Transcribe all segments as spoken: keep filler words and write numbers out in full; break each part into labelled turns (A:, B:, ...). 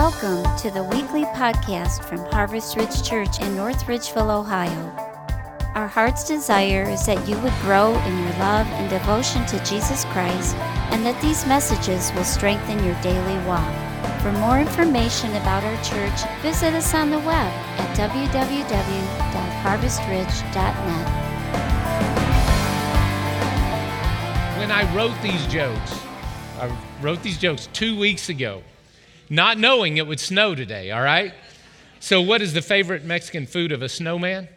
A: Welcome to the weekly podcast from Harvest Ridge Church in North Ridgeville, Ohio. Our heart's desire is that you would grow in your love and devotion to Jesus Christ, and that these messages will strengthen your daily walk. For more information about our church, visit us on the web at w w w dot harvest ridge dot net.
B: When I wrote these jokes, I wrote these jokes two weeks ago, not knowing it would snow today, all right? So what is the favorite Mexican food of a snowman?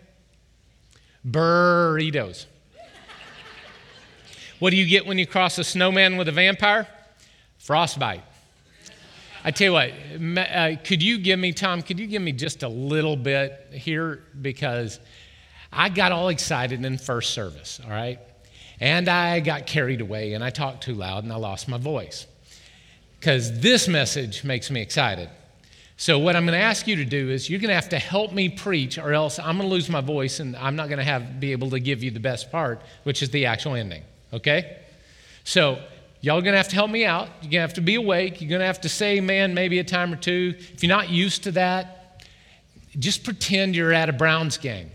B: Burritos. What do you get when you cross a snowman with a vampire? Frostbite. I tell you what, uh, could you give me, Tom, could you give me just a little bit here? Because I got all excited in first service, all right? And I got carried away and I talked too loud and I lost my voice. Because this message makes me excited. So what I'm going to ask you to do is you're going to have to help me preach, or else I'm going to lose my voice and I'm not going to have be able to give you the best part, which is the actual ending, okay? So y'all are going to have to help me out. You're going to have to be awake. You're going to have to say amen maybe a time or two. If you're not used to that, just pretend you're at a Browns game.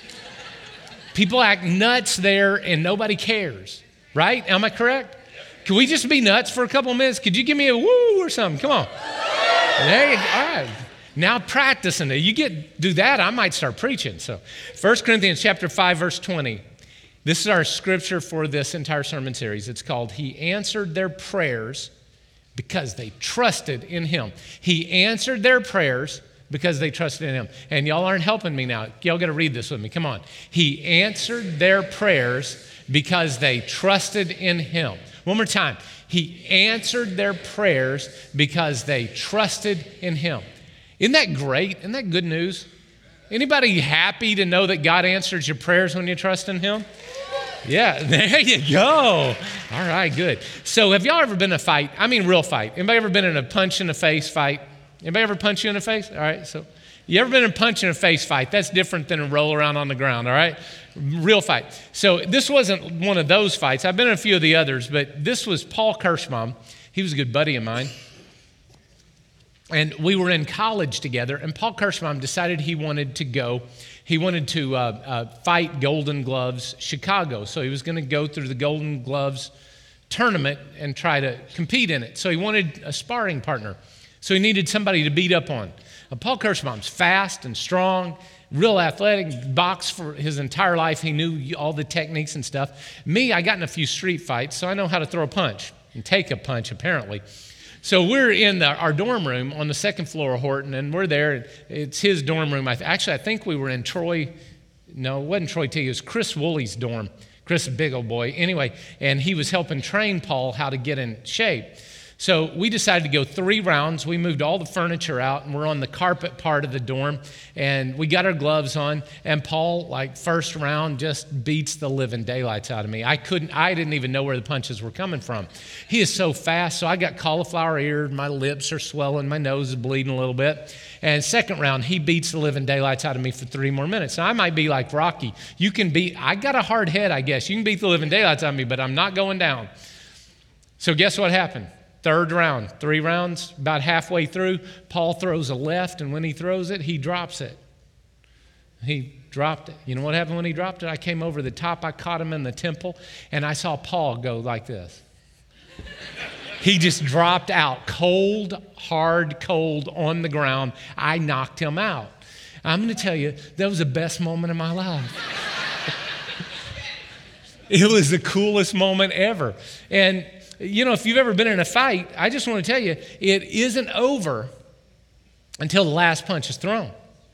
B: People act nuts there and nobody cares, right? Am I correct? Can we just be nuts for a couple of minutes? Could you give me a woo or something? Come on. There you go. All right. Now practicing it. You get do that, I might start preaching. So First Corinthians chapter five, verse twenty. This is our scripture for this entire sermon series. It's called, He Answered Their Prayers Because They Trusted in Him. He answered their prayers because they trusted in Him. And y'all aren't helping me now. Y'all got to read this with me. Come on. He answered their prayers because they trusted in Him. One more time. He answered their prayers because they trusted in Him. Isn't that great? Isn't that good news? Anybody happy to know that God answers your prayers when you trust in Him? Yeah, there you go. All right, good. So have y'all ever been in a fight? I mean, real fight. Anybody ever been in a punch in the face fight? Anybody ever punch you in the face? All right, so you ever been in a punch in the face fight? That's different than a roll around on the ground, all right? Real fight. So this wasn't one of those fights. I've been in a few of the others, but this was Paul Kirschbaum. He was a good buddy of mine. And we were in college together, and Paul Kirschbaum decided he wanted to go. He wanted to uh, uh, fight Golden Gloves Chicago. So he was going to go through the Golden Gloves tournament and try to compete in it. So he wanted a sparring partner. So he needed somebody to beat up on. Now, Paul Kirschbaum's fast and strong, real athletic, boxed for his entire life. He knew all the techniques and stuff. Me, I got in a few street fights, so I know how to throw a punch and take a punch, apparently. So we're in the, our dorm room on the second floor of Horton, and we're there. It's his dorm room. I th- Actually, I think we were in Troy. No, it wasn't Troy T. It was Chris Woolley's dorm. Chris, a big old boy. Anyway, and he was helping train Paul how to get in shape. So we decided to go three rounds. We moved all the furniture out, and we're on the carpet part of the dorm, and we got our gloves on, and Paul, like first round, just beats the living daylights out of me. I couldn't, I didn't even know where the punches were coming from. He is so fast, so I got cauliflower ears, my lips are swelling, my nose is bleeding a little bit. And second round, he beats the living daylights out of me for three more minutes. Now, I might be like Rocky. You can beat, I got a hard head, I guess. You can beat the living daylights out of me, but I'm not going down. So guess what happened? Third round, three rounds, about halfway through, Paul throws a left, and when he throws it, he drops it. He dropped it. You know what happened when he dropped it? I came over the top, I caught him in the temple, and I saw Paul go like this. He just dropped out, cold, hard, cold on the ground. I knocked him out. I'm going to tell you, that was the best moment of my life. It was the coolest moment ever. And you know, if you've ever been in a fight, I just want to tell you, it isn't over until the last punch is thrown.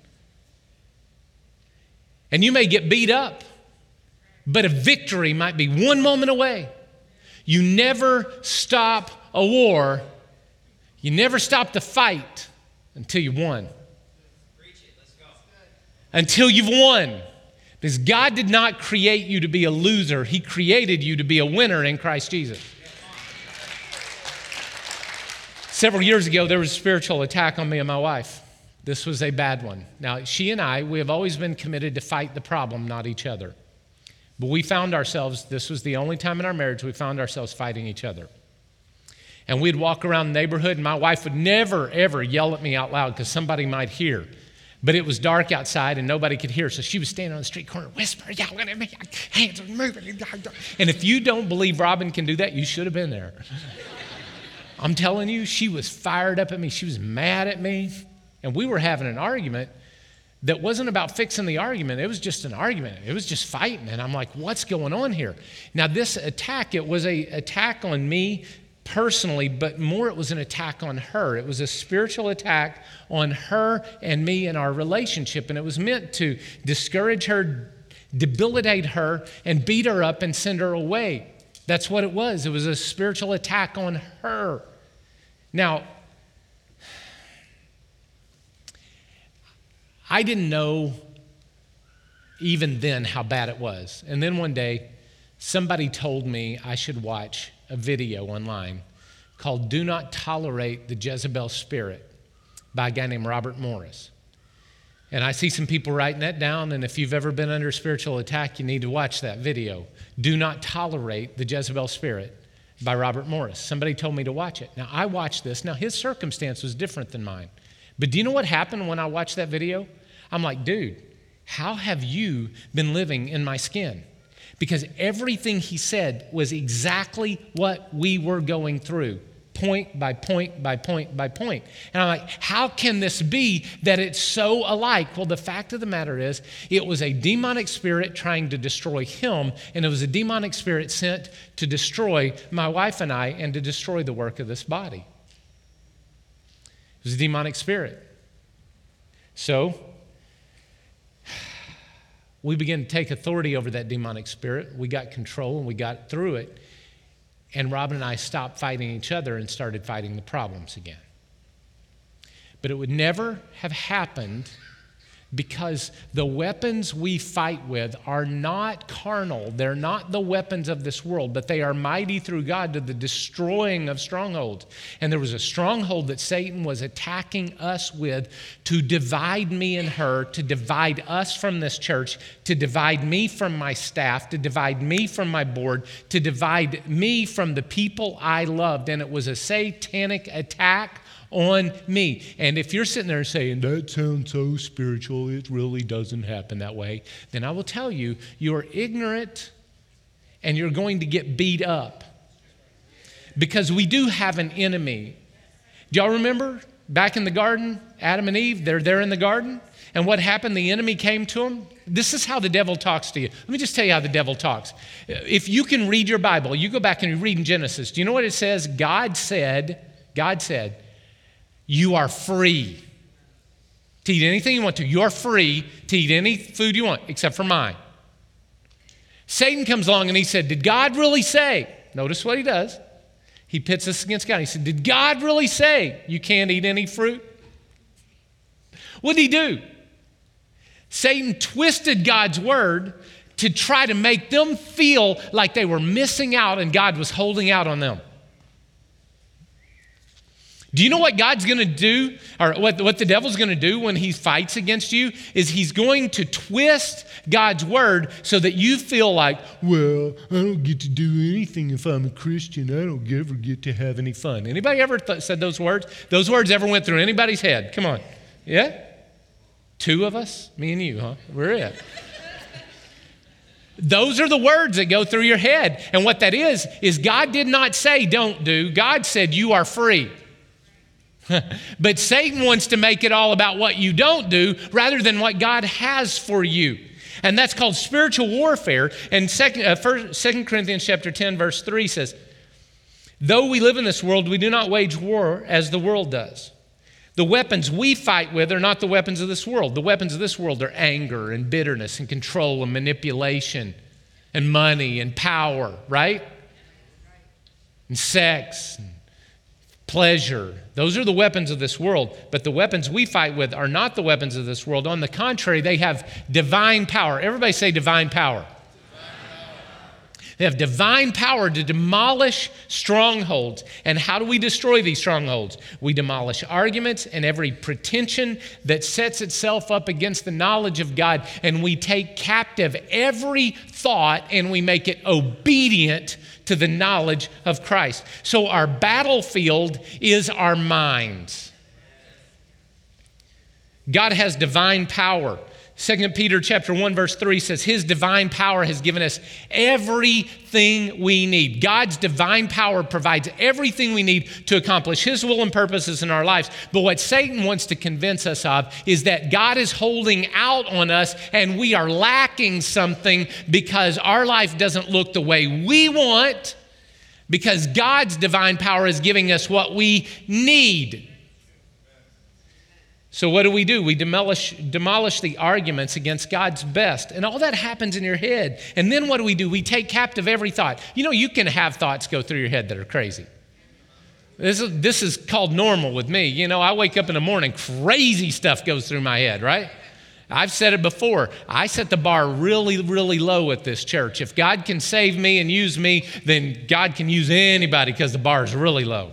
B: And you may get beat up, but a victory might be one moment away. You never stop a war. You never stop the fight until you won. Until you've won. Because God did not create you to be a loser. He created you to be a winner in Christ Jesus. Several years ago, there was a spiritual attack on me and my wife. This was a bad one. Now, she and I, we have always been committed to fight the problem, not each other. But we found ourselves, this was the only time in our marriage we found ourselves fighting each other. And we'd walk around the neighborhood, and my wife would never, ever yell at me out loud because somebody might hear. But it was dark outside, and nobody could hear. So she was standing on the street corner, whisper, yelling at me, hands are moving. And if you don't believe Robin can do that, you should have been there. I'm telling you, she was fired up at me. She was mad at me. And we were having an argument that wasn't about fixing the argument. It was just an argument. It was just fighting. And I'm like, what's going on here? Now, this attack, it was an attack on me personally, but more it was an attack on her. It was a spiritual attack on her and me and our relationship. And it was meant to discourage her, debilitate her, and beat her up and send her away. That's what it was. It was a spiritual attack on her. Now, I didn't know even then how bad it was. And then one day, somebody told me I should watch a video online called Do Not Tolerate the Jezebel Spirit by a guy named Robert Morris. And I see some people writing that down, and if you've ever been under spiritual attack, you need to watch that video. Do Not Tolerate the Jezebel Spirit by Robert Morris. Somebody told me to watch it. Now, I watched this. Now, his circumstance was different than mine. But do you know what happened when I watched that video? I'm like, dude, how have you been living in my skin? Because everything he said was exactly what we were going through, point by point by point by point. And I'm like, how can this be that it's so alike? Well, the fact of the matter is, it was a demonic spirit trying to destroy him, and it was a demonic spirit sent to destroy my wife and I and to destroy the work of this body. It was a demonic spirit. So, we began to take authority over that demonic spirit. We got control and we got through it. And Robin and I stopped fighting each other and started fighting the problems again. But it would never have happened because the weapons we fight with are not carnal. They're not the weapons of this world, but they are mighty through God to the destroying of strongholds. And there was a stronghold that Satan was attacking us with to divide me and her, to divide us from this church, to divide me from my staff, to divide me from my board, to divide me from the people I loved. And it was a satanic attack on me. And if you're sitting there saying, that sounds so spiritual, it really doesn't happen that way, then I will tell you, you're ignorant and you're going to get beat up. Because we do have an enemy. Do y'all remember back in the garden, Adam and Eve, they're there in the garden? And what happened? The enemy came to them. This is how the devil talks to you. Let me just tell you how the devil talks. If you can read your Bible, you go back and you read in Genesis. Do you know what it says? God said, God said, you are free to eat anything you want to. You're free to eat any food you want, except for mine. Satan comes along and he said, did God really say? Notice what he does. He pits us against God. He said, did God really say you can't eat any fruit? What did he do? Satan twisted God's word to try to make them feel like they were missing out and God was holding out on them. Do you know what God's going to do, or what, what the devil's going to do when he fights against you? Is he's going to twist God's word so that you feel like, well, I don't get to do anything if I'm a Christian. I don't ever get to have any fun. Anybody ever th- said those words? Those words ever went through anybody's head? Come on. Yeah? Two of us? Me and you, huh? We're it. Those are the words that go through your head. And what that is, is God did not say don't do. God said you are free. But Satan wants to make it all about what you don't do rather than what God has for you. And that's called spiritual warfare. And second, uh, first, Second Corinthians chapter ten, verse three says, though we live in this world, we do not wage war as the world does. The weapons we fight with are not the weapons of this world. The weapons of this world are anger and bitterness and control and manipulation and money and power, right? And sex and pleasure. Those are the weapons of this world. But the weapons we fight with are not the weapons of this world. On the contrary, they have divine power. Everybody say divine power. Divine power. They have divine power to demolish strongholds. And how do we destroy these strongholds? We demolish arguments and every pretension that sets itself up against the knowledge of God. And we take captive every thought and we make it obedient to the knowledge of Christ. So our battlefield is our minds. God has divine power. Second Peter chapter one, verse three says, his divine power has given us everything we need. God's divine power provides everything we need to accomplish his will and purposes in our lives. But what Satan wants to convince us of is that God is holding out on us and we are lacking something because our life doesn't look the way we want, because God's divine power is giving us what we need. So what do we do? We demolish, demolish the arguments against God's best. And all that happens in your head. And then what do we do? We take captive every thought. You know, you can have thoughts go through your head that are crazy. This is, this is called normal with me. You know, I wake up in the morning, crazy stuff goes through my head, right? I've said it before. I set the bar really, really low at this church. If God can save me and use me, then God can use anybody because the bar is really low.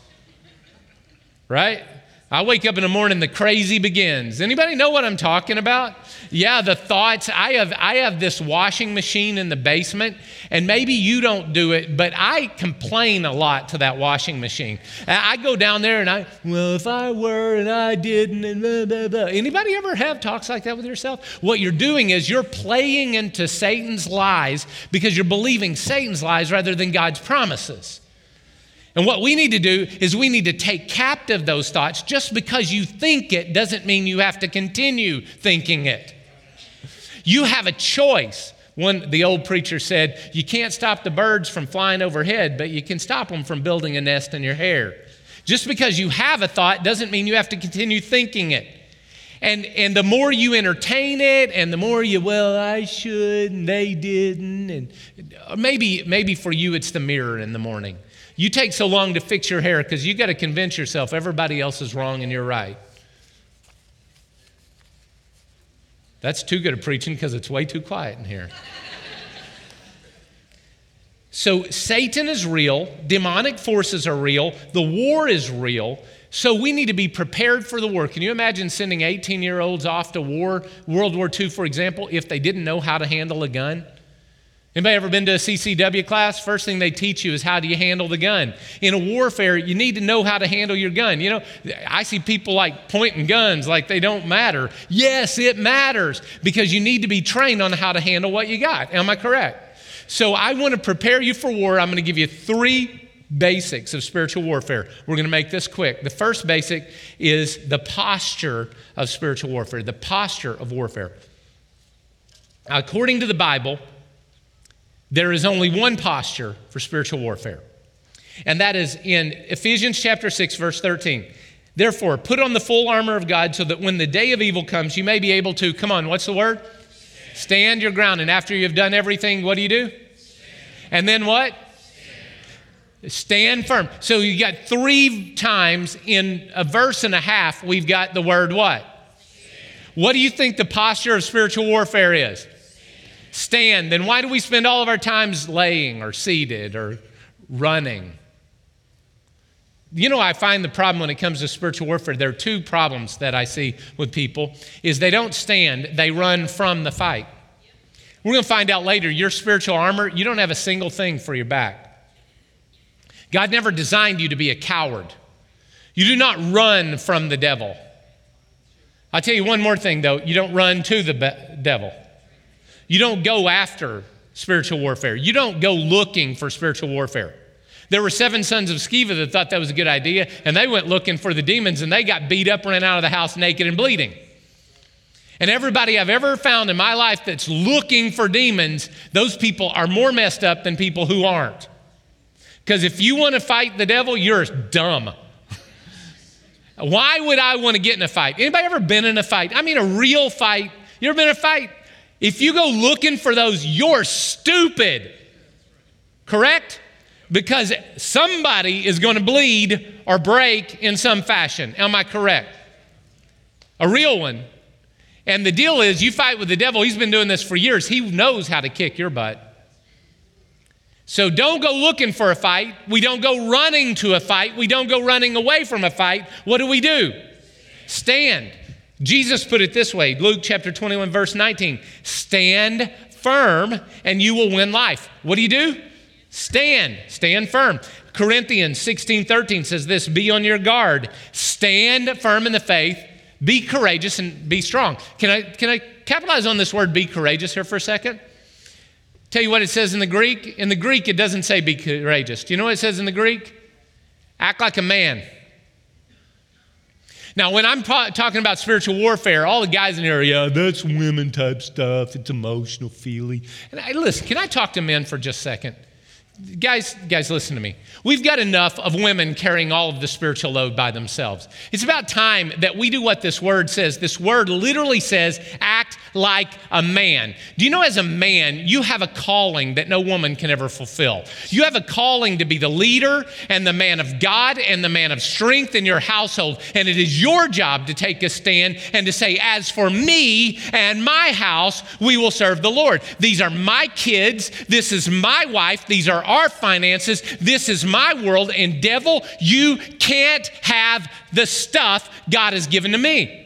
B: Right? I wake up in the morning, the crazy begins. Anybody know what I'm talking about? Yeah, the thoughts. I have I have this washing machine in the basement, and maybe you don't do it, but I complain a lot to that washing machine. I go down there and I, well, if I were and I didn't, and blah, blah, blah. Anybody ever have talks like that with yourself? What you're doing is you're playing into Satan's lies because you're believing Satan's lies rather than God's promises. And what we need to do is we need to take captive those thoughts. Just because you think it doesn't mean you have to continue thinking it. You have a choice. One, the old preacher said, you can't stop the birds from flying overhead, but you can stop them from building a nest in your hair. Just because you have a thought doesn't mean you have to continue thinking it. And, and the more you entertain it and the more you, well, I should, and they didn't. And maybe, maybe for you it's the mirror in the morning. You take so long to fix your hair because you got to convince yourself everybody else is wrong and you're right. That's too good of preaching because it's way too quiet in here. So Satan is real. Demonic forces are real. The war is real. So we need to be prepared for the war. Can you imagine sending eighteen-year-olds off to war, World War Two, for example, if they didn't know how to handle a gun? Anybody ever been to a C C W class? First thing they teach you is how do you handle the gun. In a warfare, you need to know how to handle your gun. You know, I see people like pointing guns like they don't matter. Yes, it matters because you need to be trained on how to handle what you got. Am I correct? So I want to prepare you for war. I'm going to give you three basics of spiritual warfare. We're going to make this quick. The first basic is the posture of spiritual warfare, the posture of warfare. According to the Bible, there is only one posture for spiritual warfare, and that is in Ephesians chapter six, verse thirteen. Therefore, put on the full armor of God so that when the day of evil comes, you may be able to, come on, what's the word? Stand, Stand your ground. And after you've done everything, what do you do? Stand. And then what? Stand. Stand firm. So you got three times in a verse and a half, we've got the word what? Stand. What do you think the posture of spiritual warfare is? Stand. Then why do we spend all of our times laying or seated or running? You know, I find the problem when it comes to spiritual warfare, there are two problems that I see with people, is they don't stand, they run from the fight. We're going to find out later, your spiritual armor, you don't have a single thing for your back. God never designed you to be a coward. You do not run from the devil. I'll tell you one more thing, though. You don't run to the be- devil. You don't go after spiritual warfare. You don't go looking for spiritual warfare. There were seven sons of Sceva that thought that was a good idea, and they went looking for the demons, and they got beat up, ran out of the house naked and bleeding. And everybody I've ever found in my life that's looking for demons, those people are more messed up than people who aren't. Because if you want to fight the devil, you're dumb. Why would I want to get in a fight? Anybody ever been in a fight? I mean, a real fight. You ever been in a fight? If you go looking for those, you're stupid. Correct? Because somebody is going to bleed or break in some fashion. Am I correct? A real one. And the deal is, you fight with the devil. He's been doing this for years. He knows how to kick your butt. So don't go looking for a fight. We don't go running to a fight. We don't go running away from a fight. What do we do? Stand. Jesus put it this way, Luke chapter twenty-one, verse nineteen. Stand firm and you will win life. What do you do? Stand. Stand firm. Corinthians sixteen thirteen says this, be on your guard. Stand firm in the faith. Be courageous and be strong. Can I, can I capitalize on this word be courageous here for a second? Tell you what it says in the Greek. In the Greek, it doesn't say be courageous. Do you know what it says in the Greek? Act like a man. Now, when I'm po- talking about spiritual warfare, all the guys in here, yeah, that's women type stuff. It's emotional feeling. And I, listen, can I talk to men for just a second? Guys, guys, listen to me. We've got enough of women carrying all of the spiritual load by themselves. It's about time that we do what this word says. This word literally says, act like a man. Do you know as a man, you have a calling that no woman can ever fulfill. You have a calling to be the leader and the man of God and the man of strength in your household. And it is your job to take a stand and to say, as for me and my house, we will serve the Lord. These are my kids. This is my wife. These are our finances. This is my world. And devil, you can't have the stuff God has given to me.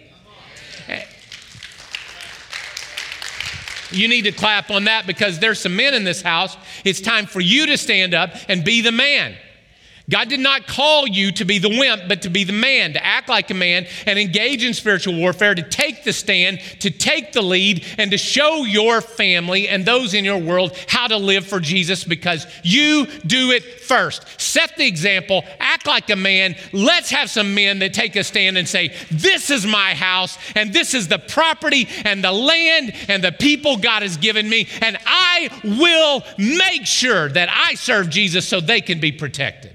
B: You need to clap on that because there's some men in this house. It's time for you to stand up and be the man. God did not call you to be the wimp, but to be the man, to act like a man and engage in spiritual warfare, to take the stand, to take the lead, and to show your family and those in your world how to live for Jesus because you do it first. Set the example, act like a man. Let's have some men that take a stand and say, this is my house, and this is the property and the land and the people God has given me, and I will make sure that I serve Jesus so they can be protected.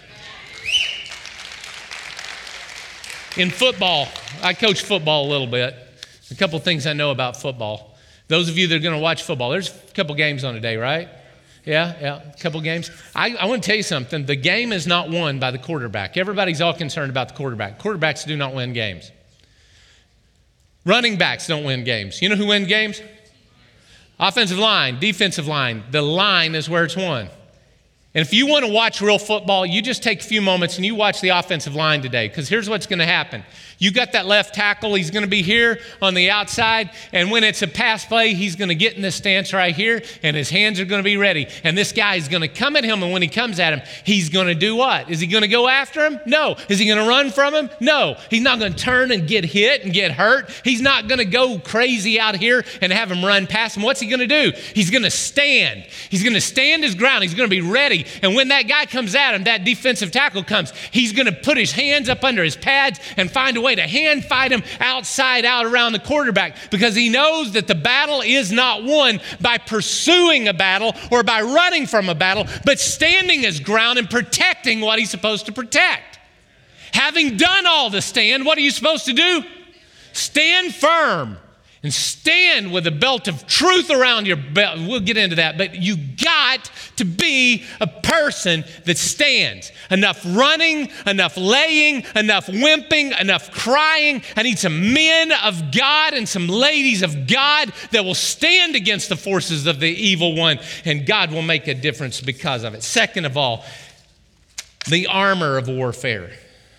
B: In football, I coach football a little bit. A couple things I know about football. Those of you that are going to watch football, there's a couple games on today, right? Yeah, yeah, a couple games. I, I want to tell you something. The game is not won by the quarterback. Everybody's all concerned about the quarterback. Quarterbacks do not win games. Running backs don't win games. You know who wins games? Offensive line, defensive line. The line is where it's won. And if you want to watch real football, you just take a few moments and you watch the offensive line today, because here's what's going to happen. You got that left tackle. He's going to be here on the outside. And when it's a pass play, he's going to get in this stance right here, and his hands are going to be ready. And this guy is going to come at him, and when he comes at him, he's going to do what? Is he going to go after him? No. Is he going to run from him? No. He's not going to turn and get hit and get hurt. He's not going to go crazy out here and have him run past him. What's he going to do? He's going to stand. He's going to stand his ground. He's going to be ready. And when that guy comes at him, that defensive tackle comes, he's going to put his hands up under his pads and find a way to hand fight him outside out around the quarterback, because he knows that the battle is not won by pursuing a battle or by running from a battle, but standing his ground and protecting what he's supposed to protect. Having done all to stand, what are you supposed to do? Stand firm. And stand with a belt of truth around your belt. We'll get into that. But you got to be a person that stands. Enough running, enough laying, enough wimping, enough crying. I need some men of God and some ladies of God that will stand against the forces of the evil one. And God will make a difference because of it. Second of all, the armor of warfare.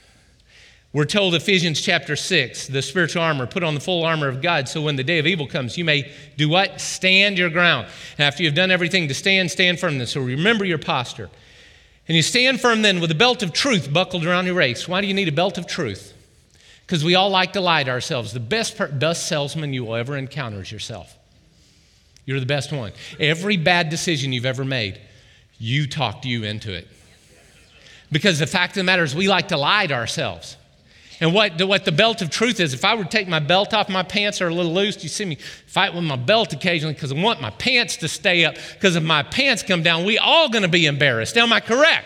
B: We're told Ephesians chapter six, the spiritual armor, put on the full armor of God so when the day of evil comes, you may do what? Stand your ground. And after you've done everything to stand, stand firm. So remember your posture. And you stand firm then with a belt of truth buckled around your waist. Why do you need a belt of truth? Because we all like to lie to ourselves. The best, per- best salesman you will ever encounter is yourself. You're the best one. Every bad decision you've ever made, you talked you into it. Because the fact of the matter is we like to lie to ourselves. And what the, what the belt of truth is, if I were to take my belt off, my pants are a little loose. You see me fight with my belt occasionally because I want my pants to stay up. Because if my pants come down, we all going to be embarrassed. Am I correct?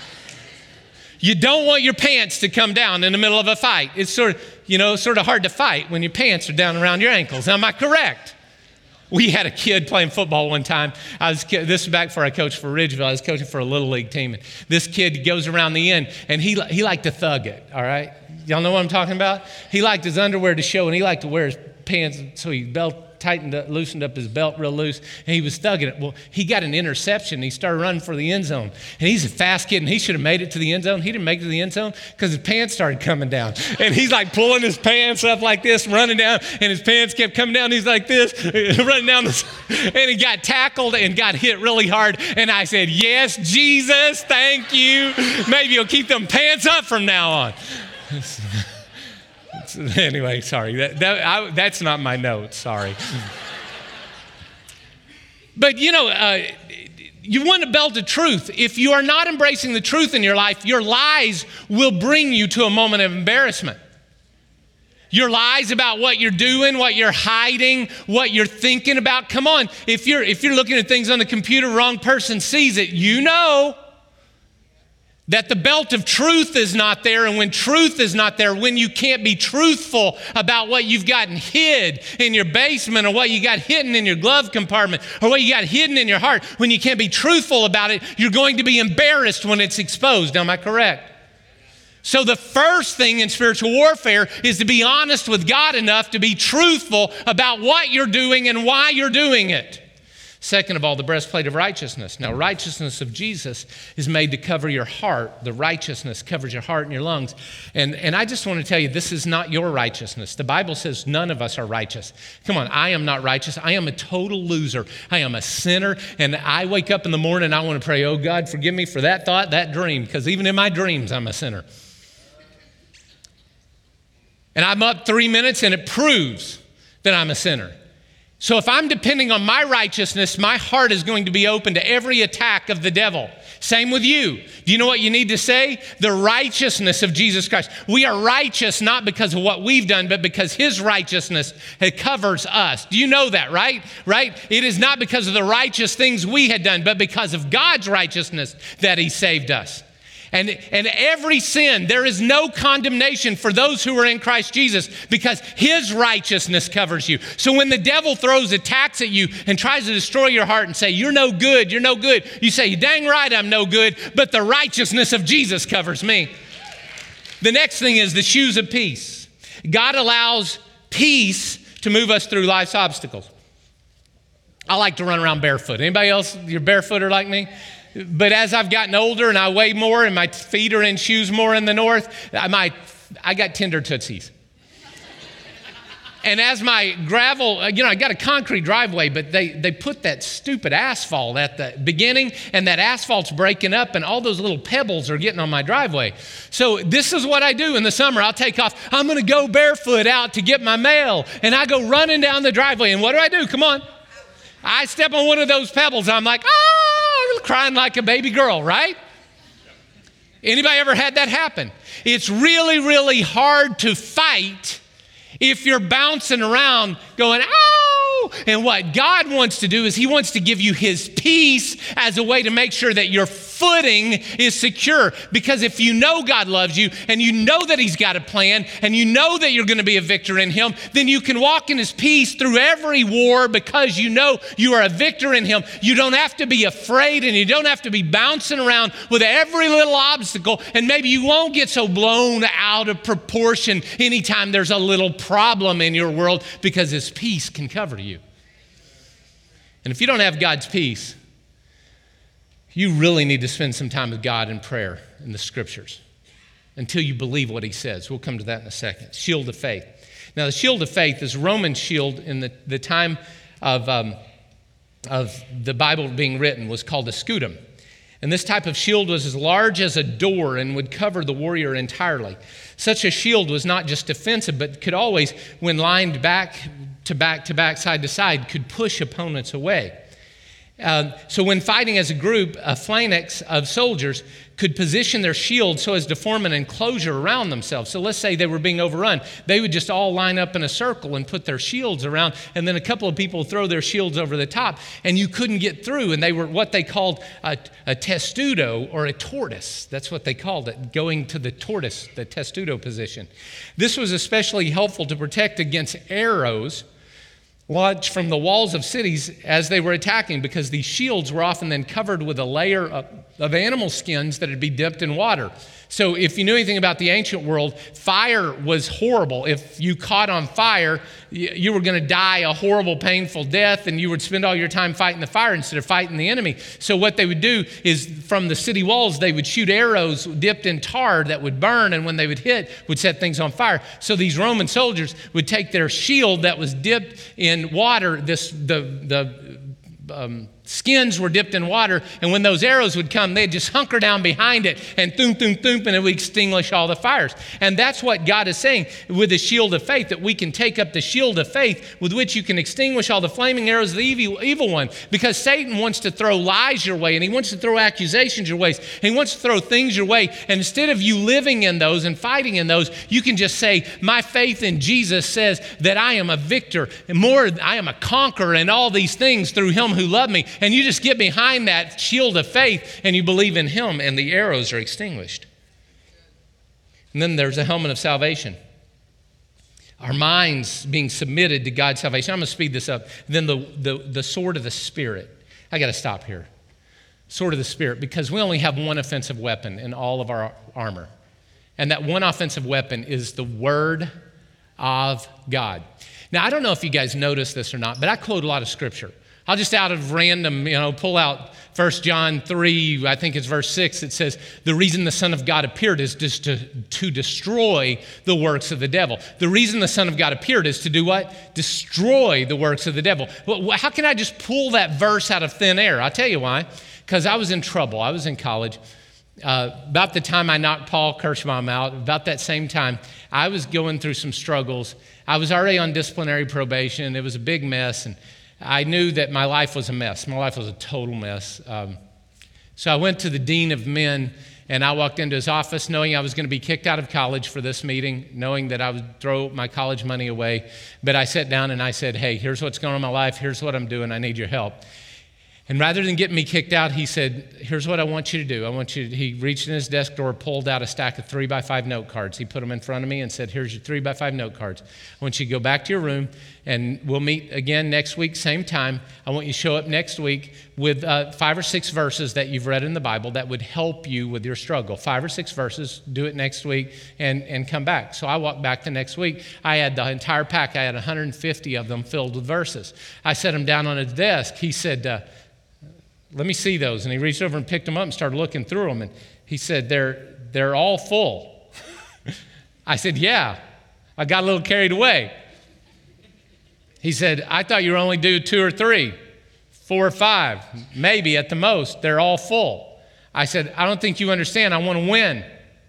B: You don't want your pants to come down in the middle of a fight. It's sort of, you know, sort of hard to fight when your pants are down around your ankles. Am I correct? We had a kid playing football one time. I was this is back before I coached for Ridgeville. I was coaching for a little league team. And this kid goes around the end, and he he liked to thug it. All right, y'all know what I'm talking about. He liked his underwear to show, and he liked to wear his pants so he belt tightened up, loosened up his belt real loose, and he was thugging it. Well, he got an interception. He started running for the end zone. And he's a fast kid, and he should have made it to the end zone. He didn't make it to the end zone because his pants started coming down. And he's like pulling his pants up like this, running down, and his pants kept coming down. He's like this, running down the, and he got tackled and got hit really hard. And I said, yes, Jesus, thank you. Maybe you'll keep them pants up from now on. Anyway, sorry. That, that, I, that's not my notes. Sorry. But, you know, uh, you want a belt of truth. If you are not embracing the truth in your life, your lies will bring you to a moment of embarrassment. Your lies about what you're doing, what you're hiding, what you're thinking about. Come on, if you're if you're looking at things on the computer, wrong person sees it, you know that the belt of truth is not there. And when truth is not there, when you can't be truthful about what you've gotten hid in your basement or what you got hidden in your glove compartment or what you got hidden in your heart, when you can't be truthful about it, you're going to be embarrassed when it's exposed. Am I correct? So the first thing in spiritual warfare is to be honest with God enough to be truthful about what you're doing and why you're doing it. Second of all, the breastplate of righteousness. Now, righteousness of Jesus is made to cover your heart. The righteousness covers your heart and your lungs. And, and I just want to tell you, this is not your righteousness. The Bible says none of us are righteous. Come on, I am not righteous. I am a total loser. I am a sinner. And I wake up in the morning and I want to pray, oh God, forgive me for that thought, that dream. Because even in my dreams, I'm a sinner. And I'm up three minutes and it proves that I'm a sinner. So if I'm depending on my righteousness, my heart is going to be open to every attack of the devil. Same with you. Do you know what you need to say? The righteousness of Jesus Christ. We are righteous not because of what we've done, but because his righteousness covers us. Do you know that, right? Right? It is not because of the righteous things we had done, but because of God's righteousness that he saved us. And, and every sin, there is no condemnation for those who are in Christ Jesus because his righteousness covers you. So when the devil throws attacks at you and tries to destroy your heart and say, you're no good, you're no good, you say, dang right, I'm no good, but the righteousness of Jesus covers me. The next thing is the shoes of peace. God allows peace to move us through life's obstacles. I like to run around barefoot. Anybody else, you're barefooter like me? But as I've gotten older and I weigh more and my feet are in shoes more in the north, my, I got tender tootsies. And as my gravel, you know, I got a concrete driveway, but they, they put that stupid asphalt at the beginning and that asphalt's breaking up and all those little pebbles are getting on my driveway. So this is what I do in the summer. I'll take off. I'm going to go barefoot out to get my mail. And I go running down the driveway. And what do I do? Come on. I step on one of those pebbles. I'm like, ah! Crying like a baby girl, right? Anybody ever had that happen? It's really, really hard to fight if you're bouncing around going, ow! And what God wants to do is he wants to give you his peace as a way to make sure that your footing is secure. Because if you know God loves you and you know that he's got a plan and you know that you're going to be a victor in him, then you can walk in his peace through every war because you know you are a victor in him. You don't have to be afraid and you don't have to be bouncing around with every little obstacle, and maybe you won't get so blown out of proportion anytime there's a little problem in your world because his peace can cover you. And if you don't have God's peace, you really need to spend some time with God in prayer in the scriptures until you believe what he says. We'll come to that in a second. Shield of faith. Now, the shield of faith is Roman shield in the, the time of, um, of the Bible being written was called a scutum. And this type of shield was as large as a door and would cover the warrior entirely. Such a shield was not just defensive, but could always, when lined back to back to back, side to side, could push opponents away. Uh, so when fighting as a group, a phalanx of soldiers could position their shield so as to form an enclosure around themselves. So let's say they were being overrun. They would just all line up in a circle and put their shields around, and then a couple of people would throw their shields over the top, and you couldn't get through. And they were what they called a, a testudo or a tortoise. That's what they called it, going to the tortoise, the testudo position. This was especially helpful to protect against arrows launched from the walls of cities as they were attacking, because these shields were often then covered with a layer of, of animal skins that had been dipped in water. So if you knew anything about the ancient world, fire was horrible. If you caught on fire, you were going to die a horrible, painful death, and you would spend all your time fighting the fire instead of fighting the enemy. So what they would do is from the city walls, they would shoot arrows dipped in tar that would burn, and when they would hit, would set things on fire. So these Roman soldiers would take their shield that was dipped in water, this the the um, skins were dipped in water, and when those arrows would come, they'd just hunker down behind it and thump, thump, thump, and it would extinguish all the fires. And that's what God is saying with the shield of faith, that we can take up the shield of faith with which you can extinguish all the flaming arrows of the evil, evil one, because Satan wants to throw lies your way, and he wants to throw accusations your way, and he wants to throw things your way. And instead of you living in those and fighting in those, you can just say, my faith in Jesus says that I am a victor, and more, I am a conqueror, and all these things through him who loved me. And you just get behind that shield of faith and you believe in him, and the arrows are extinguished. And then there's a helmet of salvation. Our minds being submitted to God's salvation. I'm going to speed this up. Then the, the, the sword of the Spirit. I got to stop here. Sword of the Spirit, because we only have one offensive weapon in all of our armor. And that one offensive weapon is the Word of God. Now, I don't know if you guys noticed this or not, but I quote a lot of Scripture. I'll just out of random, you know, pull out First John three, I think it's verse six. It says, the reason the Son of God appeared is just to, to destroy the works of the devil. The reason the Son of God appeared is to do what? Destroy the works of the devil. Well, how can I just pull that verse out of thin air? I'll tell you why. Because I was in trouble. I was in college. Uh, about the time I knocked Paul Kirschbaum out, about that same time, I was going through some struggles. I was already on disciplinary probation. It was a big mess, and I knew that my life was a mess. My life was a total mess. Um, so I went to the dean of men, and I walked into his office knowing I was going to be kicked out of college for this meeting, knowing that I would throw my college money away. But I sat down and I said, hey, here's what's going on in my life. Here's what I'm doing. I need your help. And rather than getting me kicked out, he said, here's what I want you to do. I want you to, he reached in his desk drawer, pulled out a stack of three by five note cards. He put them in front of me and said, here's your three by five note cards. I want you to go back to your room, and we'll meet again next week, same time. I want you to show up next week with uh, five or six verses that you've read in the Bible that would help you with your struggle. Five or six verses, do it next week, and, and come back. So I walked back the next week. I had the entire pack. I had one hundred fifty of them filled with verses. I set them down on his desk. He said, uh, let me see those. And he reached over and picked them up and started looking through them. And he said, they're, they're all full. I said, yeah. I got a little carried away. He said, I thought you were only do two or three, four or five, maybe at the most. They're all full. I said, I don't think you understand. I want to win.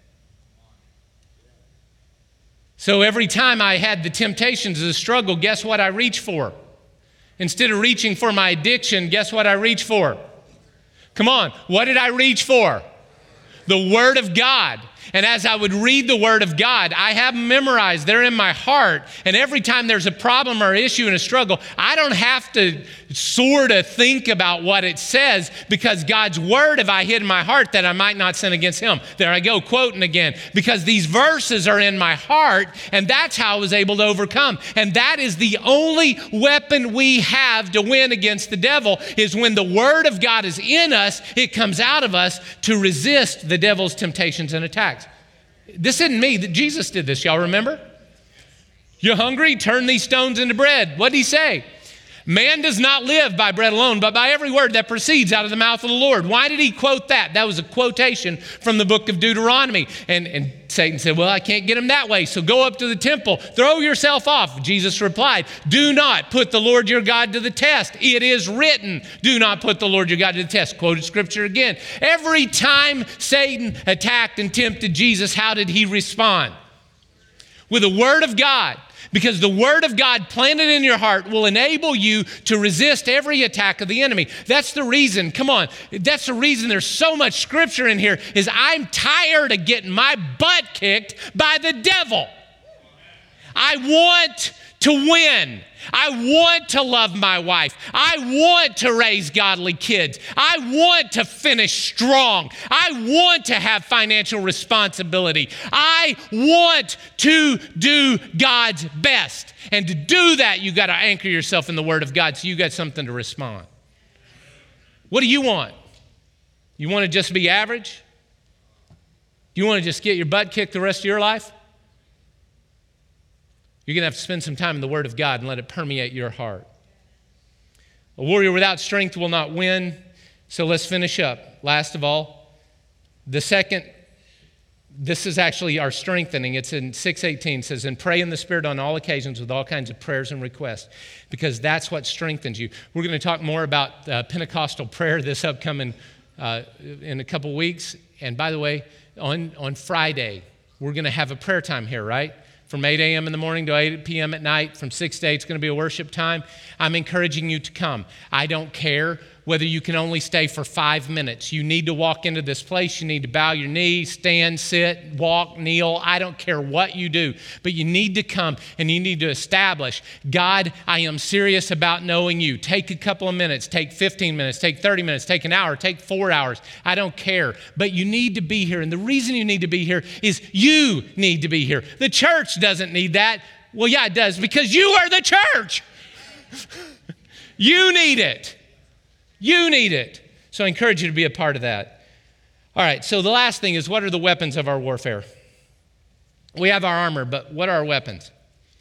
B: So every time I had the temptations of the struggle, guess what I reached for? Instead of reaching for my addiction, guess what I reached for? Come on, what did I reach for? The Word of God. And as I would read the Word of God, I have them memorized. They're in my heart. And every time there's a problem or issue and a struggle, I don't have to sort of think about what it says, because God's Word have I hid in my heart that I might not sin against Him. There I go, quoting again. Because these verses are in my heart, and that's how I was able to overcome. And that is the only weapon we have to win against the devil, is when the Word of God is in us, it comes out of us to resist the devil's temptations and attacks. This isn't me. Jesus did this. Y'all remember? You're hungry? Turn these stones into bread. What did he say? Man does not live by bread alone, but by every word that proceeds out of the mouth of the Lord. Why did he quote that? That was a quotation from the book of Deuteronomy. And, and Satan said, well, I can't get him that way, so go up to the temple. Throw yourself off. Jesus replied, do not put the Lord your God to the test. It is written, do not put the Lord your God to the test. Quoted scripture again. Every time Satan attacked and tempted Jesus, how did he respond? With the Word of God. Because the Word of God planted in your heart will enable you to resist every attack of the enemy. That's the reason, come on, that's the reason there's so much scripture in here, is I'm tired of getting my butt kicked by the devil. I want to win. I want to love my wife. I want to raise godly kids. I want to finish strong. I want to have financial responsibility. I want to do God's best. And to do that, you got to anchor yourself in the Word of God so you got something to respond. What do you want? You want to just be average? Do you want to just get your butt kicked the rest of your life? You're going to have to spend some time in the Word of God and let it permeate your heart. A warrior without strength will not win. So let's finish up. Last of all, the second, this is actually our strengthening. It's in six eighteen. It says, and pray in the Spirit on all occasions with all kinds of prayers and requests, because that's what strengthens you. We're going to talk more about uh, Pentecostal prayer this upcoming uh, in a couple weeks. And by the way, on, on Friday, we're going to have a prayer time here, right? From eight a.m. in the morning to eight p.m. at night, from six to eight, it's going to be a worship time. I'm encouraging you to come. I don't care whether you can only stay for five minutes. You need to walk into this place. You need to bow your knee, stand, sit, walk, kneel. I don't care what you do, but you need to come and you need to establish, God, I am serious about knowing you. Take a couple of minutes, take fifteen minutes, take thirty minutes, take an hour, take four hours. I don't care, but you need to be here. And the reason you need to be here is you need to be here. The church doesn't need that. Well, yeah, it does, because you are the church. You need it. You need it. So I encourage you to be a part of that. All right, so the last thing is, what are the weapons of our warfare? We have our armor, but what are our weapons?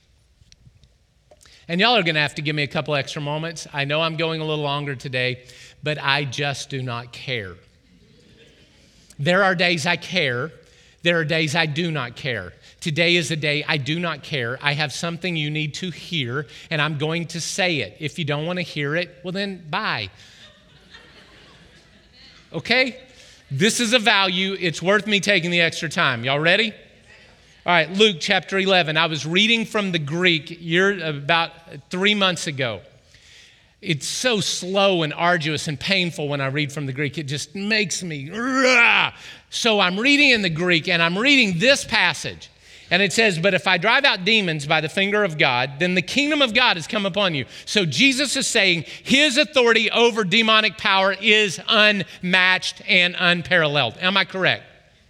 B: And y'all are going to have to give me a couple extra moments. I know I'm going a little longer today, but I just do not care. There are days I care. There are days I do not care. Today is a day I do not care. I have something you need to hear, and I'm going to say it. If you don't want to hear it, well then, bye. Okay? This is a value. It's worth me taking the extra time. Y'all ready? All right, Luke chapter eleven. I was reading from the Greek year, about three months ago. It's so slow and arduous and painful when I read from the Greek. It just makes me, rah! So I'm reading in the Greek, and I'm reading this passage. And it says, but if I drive out demons by the finger of God, then the kingdom of God has come upon you. So Jesus is saying his authority over demonic power is unmatched and unparalleled. Am I correct?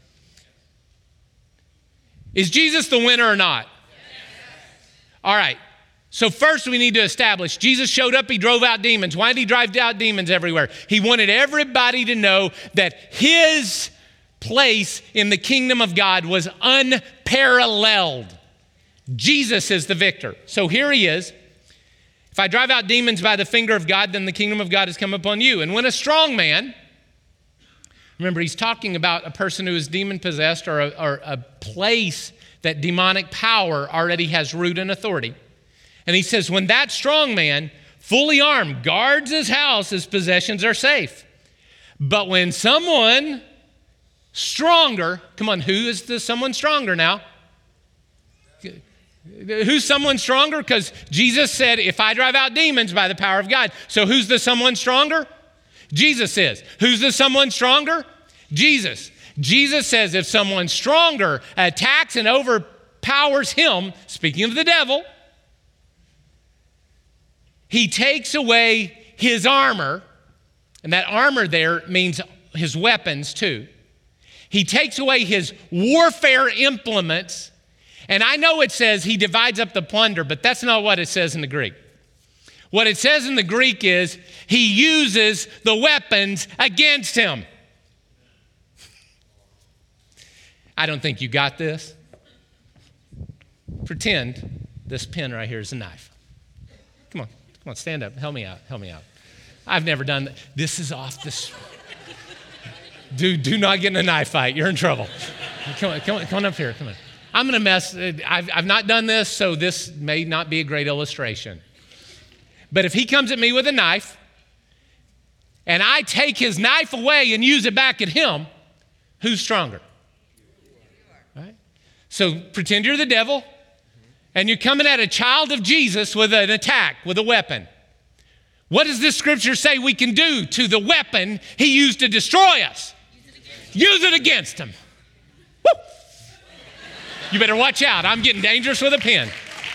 B: Is Jesus the winner or not? Yes. All right. So first we need to establish, Jesus showed up, he drove out demons. Why did he drive out demons everywhere? He wanted everybody to know that his place in the kingdom of God was unparalleled. Jesus is the victor. So here he is. If I drive out demons by the finger of God, then the kingdom of God has come upon you. And when a strong man, remember he's talking about a person who is demon possessed, or a, or a place that demonic power already has root and authority. And he says, when that strong man, fully armed, guards his house, his possessions are safe. But when someone stronger, come on, who is the someone stronger now? Who's someone stronger? Because Jesus said, if I drive out demons by the power of God. So who's the someone stronger? Jesus is. Who's the someone stronger? Jesus. Jesus says if someone stronger attacks and overpowers him, speaking of the devil, he takes away his armor, and that armor there means his weapons too. He takes away his warfare implements, and I know it says he divides up the plunder, but that's not what it says in the Greek. What it says in the Greek is he uses the weapons against him. I don't think you got this. Pretend this pen right here is a knife. Come on, come on, stand up. Help me out, help me out. I've never done that. This is off this. Dude, do not get in a knife fight. You're in trouble. Come on, come on, come on up here. Come on. I'm going to mess. I've, I've not done this, so this may not be a great illustration. But if he comes at me with a knife, and I take his knife away and use it back at him, who's stronger? Right? So pretend you're the devil, and you're coming at a child of Jesus with an attack, with a weapon. What does this scripture say we can do to the weapon he used to destroy us? Use it against him. Woo! You better watch out. I'm getting dangerous with a pen.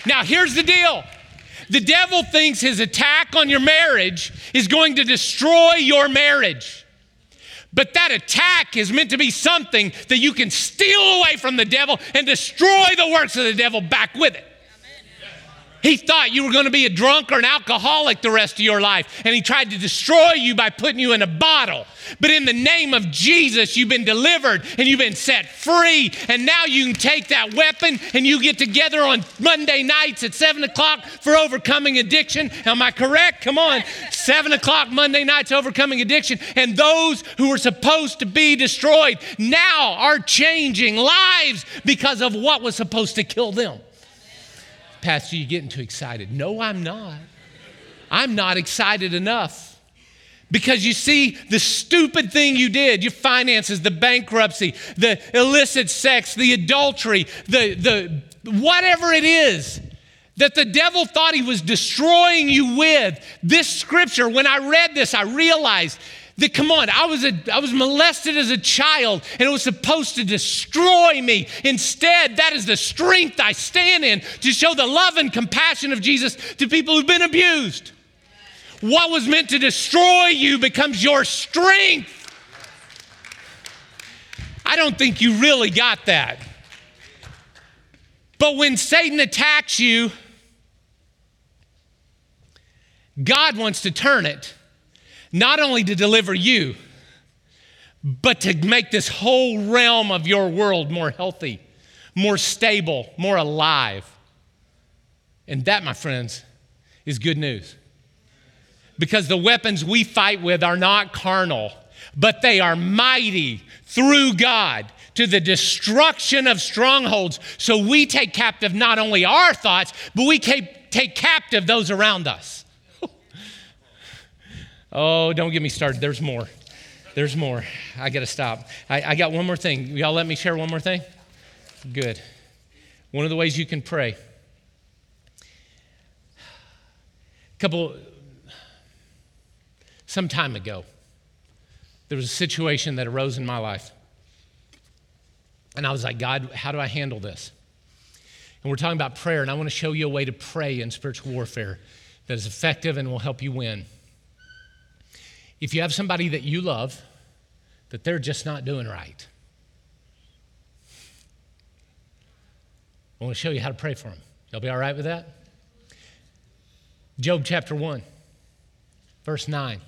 B: Now, here's the deal. The devil thinks his attack on your marriage is going to destroy your marriage. But that attack is meant to be something that you can steal away from the devil and destroy the works of the devil back with it. He thought you were going to be a drunk or an alcoholic the rest of your life, and he tried to destroy you by putting you in a bottle. But in the name of Jesus, you've been delivered and you've been set free, and now you can take that weapon and you get together on Monday nights at seven o'clock for overcoming addiction. Am I correct? Come on. seven o'clock Monday nights, overcoming addiction. And those who were supposed to be destroyed now are changing lives because of what was supposed to kill them. Pastor, you're getting too excited. No, I'm not. I'm not excited enough. Because you see, the stupid thing you did, your finances, the bankruptcy, the illicit sex, the adultery, the, the whatever it is that the devil thought he was destroying you with, this scripture, when I read this, I realized that, come on, I was a, I was molested as a child, and it was supposed to destroy me. Instead, that is the strength I stand in to show the love and compassion of Jesus to people who've been abused. What was meant to destroy you becomes your strength. I don't think you really got that. But when Satan attacks you, God wants to turn it. Not only to deliver you, but to make this whole realm of your world more healthy, more stable, more alive. And that, my friends, is good news. Because the weapons we fight with are not carnal, but they are mighty through God to the destruction of strongholds. So we take captive not only our thoughts, but we take captive those around us. Oh, don't get me started. There's more. There's more. I got to stop. I, I got one more thing. Y'all let me share one more thing? Good. One of the ways you can pray. A couple, some time ago, there was a situation that arose in my life. And I was like, God, how do I handle this? And we're talking about prayer, and I want to show you a way to pray in spiritual warfare that is effective and will help you win. If you have somebody that you love, that they're just not doing right, I want to show you how to pray for them. Y'all be all right with that? Job chapter one, verse nine.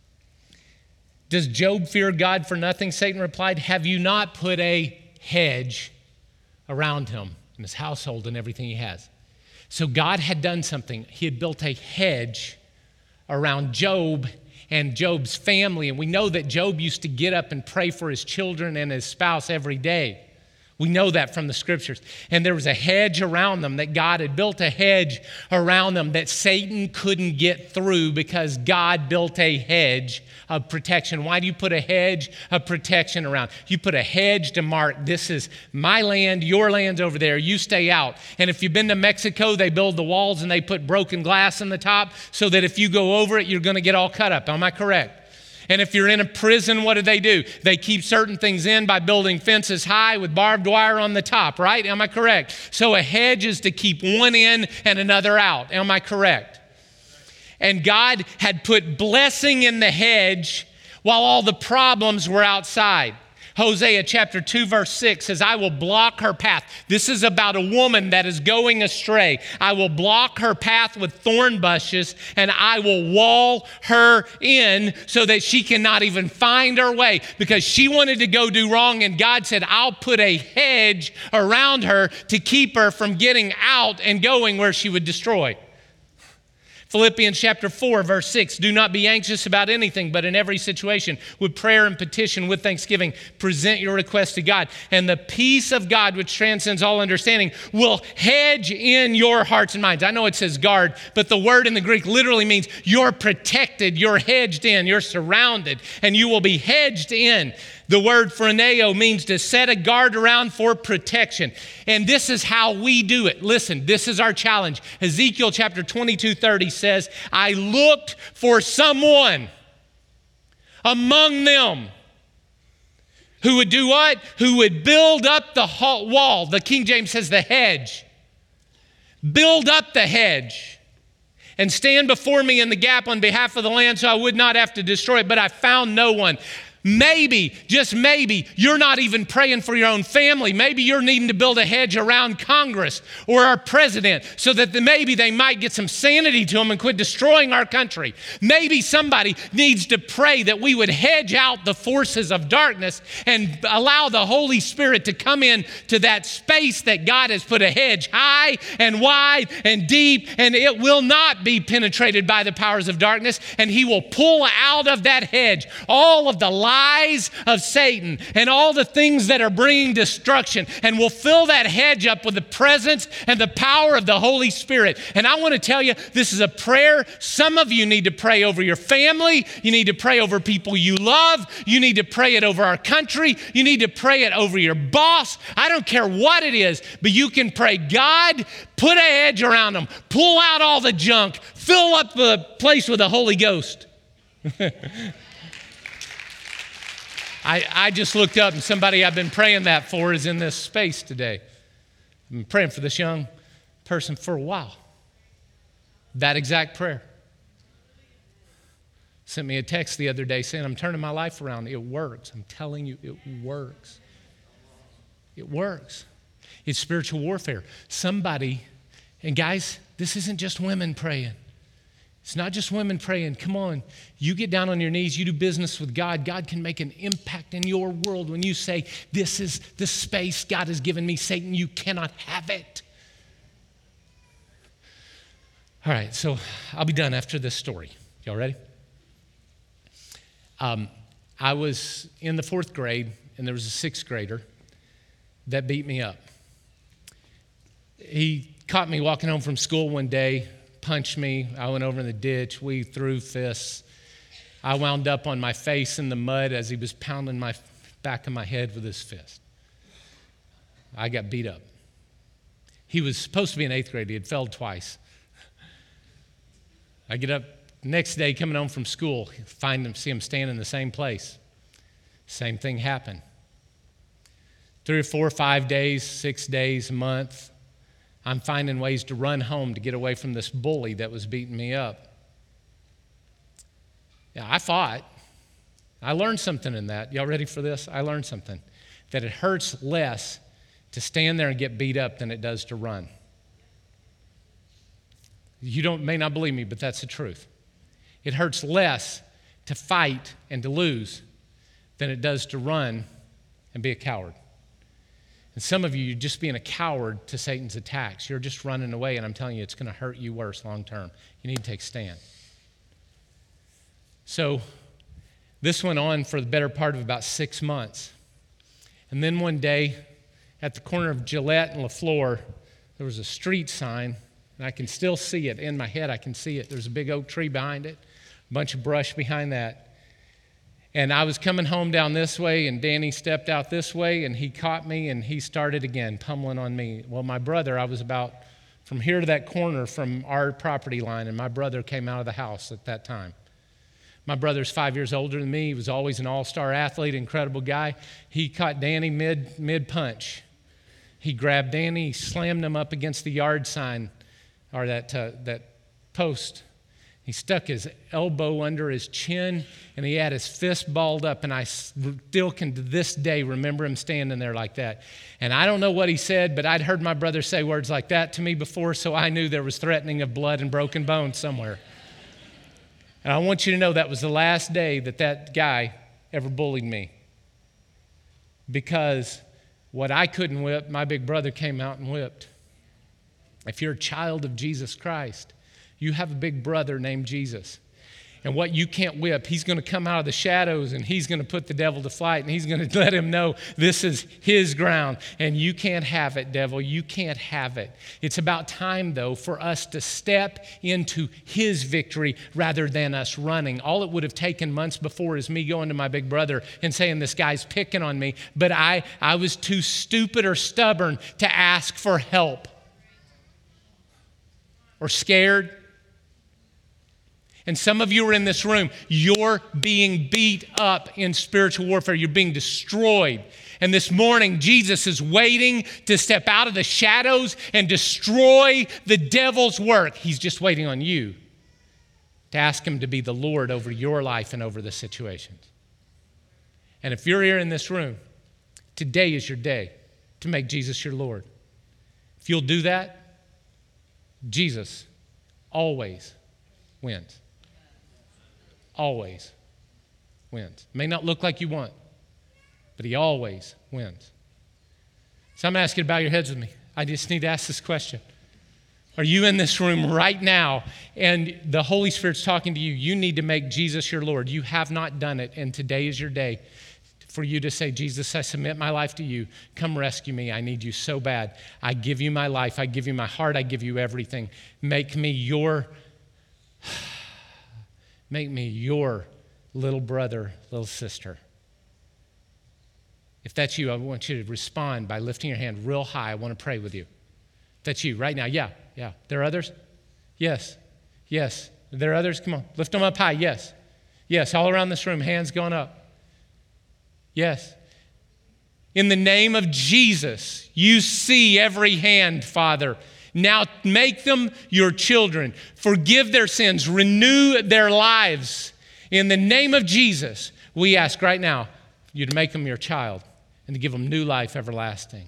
B: Does Job fear God for nothing? Satan replied, have you not put a hedge around him and his household and everything he has? So God had done something. He had built a hedge around Job and Job's family. And we know that Job used to get up and pray for his children and his spouse every day. We know that from the scriptures. And there was a hedge around them, that God had built a hedge around them that Satan couldn't get through because God built a hedge of protection. Why do you put a hedge of protection around? You put a hedge to mark, this is my land, your land's over there, you stay out. And if you've been to Mexico, they build the walls and they put broken glass on the top so that if you go over it, you're going to get all cut up. Am I correct? And if you're in a prison, what do they do? They keep certain things in by building fences high with barbed wire on the top, right? Am I correct? So a hedge is to keep one in and another out. Am I correct? And God had put blessing in the hedge while all the problems were outside. Hosea chapter two, verse six says, I will block her path. This is about a woman that is going astray. I will block her path with thorn bushes, and I will wall her in so that she cannot even find her way, because she wanted to go do wrong. And God said, I'll put a hedge around her to keep her from getting out and going where she would destroy. Philippians chapter four, verse six, do not be anxious about anything, but in every situation, with prayer and petition, with thanksgiving, present your request to God. And the peace of God, which transcends all understanding, will hedge in your hearts and minds. I know it says guard, but the word in the Greek literally means you're protected, you're hedged in, you're surrounded, and you will be hedged in. The word phroneo means to set a guard around for protection. And this is how we do it. Listen, this is our challenge. Ezekiel chapter twenty-two thirty says, I looked for someone among them who would do what? Who would build up the wall. The King James says the hedge. build up the hedge and stand before me in the gap on behalf of the land so I would not have to destroy it, but I found no one. Maybe, just maybe, you're not even praying for your own family. Maybe you're needing to build a hedge around Congress or our president so that the, maybe they might get some sanity to them and quit destroying our country. Maybe somebody needs to pray that we would hedge out the forces of darkness and allow the Holy Spirit to come in to that space that God has put a hedge high and wide and deep, and it will not be penetrated by the powers of darkness, and He will pull out of that hedge all of the lies lies of Satan and all the things that are bringing destruction, and we'll fill that hedge up with the presence and the power of the Holy Spirit. And I want to tell you, this is a prayer some of you need to pray over your family. You need to pray over people you love. You need to pray it over our country. You need to pray it over your boss. I don't care what it is, but you can pray, God, put a hedge around them. Pull out all the junk. Fill up the place with the Holy Ghost. I, I just looked up and somebody I've been praying that for is in this space today. I've been praying for this young person for a while. That exact prayer. Sent me a text the other day saying, I'm turning my life around. It works. I'm telling you, it works. It works. It's spiritual warfare. Somebody, and guys, this isn't just women praying. It's not just women praying. Come on. You get down on your knees. You do business with God. God can make an impact in your world when you say, this is the space God has given me. Satan, you cannot have it. All right, so I'll be done after this story. Y'all ready? Um, I was in the fourth grade, and there was a sixth grader that beat me up. He caught me walking home from school one day, punched me. I went over in the ditch. We threw fists. I wound up on my face in the mud as he was pounding my back of my head with his fist. I got beat up. He was supposed to be in eighth grade. He had failed twice. I get up next day coming home from school, find him, see him standing in the same place. Same thing happened. Three or four, five days, six days, a month, I'm finding ways to run home to get away from this bully that was beating me up. Yeah, I fought. I learned something in that. Y'all ready for this? I learned something. That it hurts less to stand there and get beat up than it does to run. You don't may not believe me, but that's the truth. It hurts less to fight and to lose than it does to run and be a coward. And some of you, you're just being a coward to Satan's attacks. You're just running away, and I'm telling you, it's going to hurt you worse long term. You need to take a stand. So this went on for the better part of about six months. And then one day, at the corner of Gillette and LaFleur, there was a street sign, and I can still see it. In my head, I can see it. There's a big oak tree behind it, a bunch of brush behind that. And I was coming home down this way, and Danny stepped out this way, and he caught me, and he started again, pummeling on me. Well, my brother, I was about from here to that corner from our property line, and my brother came out of the house at that time. My brother's five years older than me. He was always an all-star athlete, incredible guy. He caught Danny mid, mid-punch. He grabbed Danny, he slammed him up against the yard sign, or that, uh, that post. He stuck his elbow under his chin, and he had his fist balled up, and I still can to this day remember him standing there like that. And I don't know what he said, but I'd heard my brother say words like that to me before, so I knew there was threatening of blood and broken bones somewhere. And I want you to know that was the last day that that guy ever bullied me. Because what I couldn't whip, my big brother came out and whipped. If you're a child of Jesus Christ, you have a big brother named Jesus. And what you can't whip, he's going to come out of the shadows, and he's going to put the devil to flight, and he's going to let him know this is his ground. And you can't have it, devil. You can't have it. It's about time, though, for us to step into his victory rather than us running. All it would have taken months before is me going to my big brother and saying, this guy's picking on me. But I, I was too stupid or stubborn to ask for help. Or scared. And some of you are in this room, you're being beat up in spiritual warfare. You're being destroyed. And this morning, Jesus is waiting to step out of the shadows and destroy the devil's work. He's just waiting on you to ask him to be the Lord over your life and over the situations. And if you're here in this room, today is your day to make Jesus your Lord. If you'll do that, Jesus always wins. Always wins. May not look like you want, but he always wins. So I'm asking you to bow your heads with me. I just need to ask this question. Are you in this room right now and the Holy Spirit's talking to you? You need to make Jesus your Lord. You have not done it, and today is your day for you to say, Jesus, I submit my life to you. Come rescue me. I need you so bad. I give you my life. I give you my heart. I give you everything. Make me your Make me your little brother, little sister. If that's you, I want you to respond by lifting your hand real high. I want to pray with you. If that's you right now, yeah, yeah. There are others? Yes, yes. Are there others? Come on, lift them up high, yes. Yes, all around this room, hands going up. Yes. In the name of Jesus, you see every hand, Father. Now make them your children. Forgive their sins. Renew their lives. In the name of Jesus, we ask right now you to make them your child and to give them new life everlasting.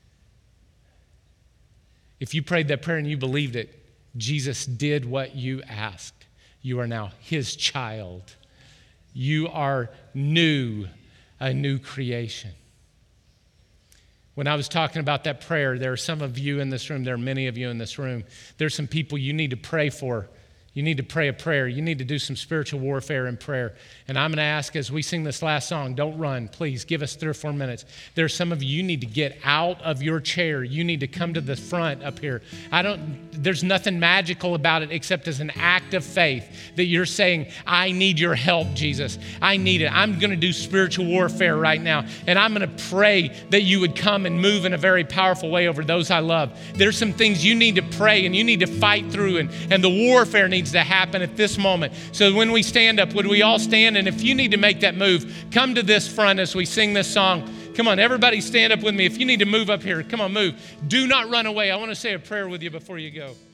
B: If you prayed that prayer and you believed it, Jesus did what you asked. You are now his child. You are new, a new creation. When I was talking about that prayer, there are some of you in this room, there are many of you in this room. There's some people you need to pray for. You need to pray a prayer. You need to do some spiritual warfare in prayer. And I'm going to ask as we sing this last song, don't run. Please give us three or four minutes. There are some of you, you need to get out of your chair. You need to come to the front up here. I don't, there's nothing magical about it except as an act of faith that you're saying, I need your help, Jesus. I need it. I'm going to do spiritual warfare right now. And I'm going to pray that you would come and move in a very powerful way over those I love. There's some things you need to pray and you need to fight through, and, and the warfare needs to happen at this moment. So when we stand up, would we all stand? And if you need to make that move, come to this front as we sing this song. Come on, everybody stand up with me. If you need to move up here, come on, move. Do not run away. I want to say a prayer with you before you go.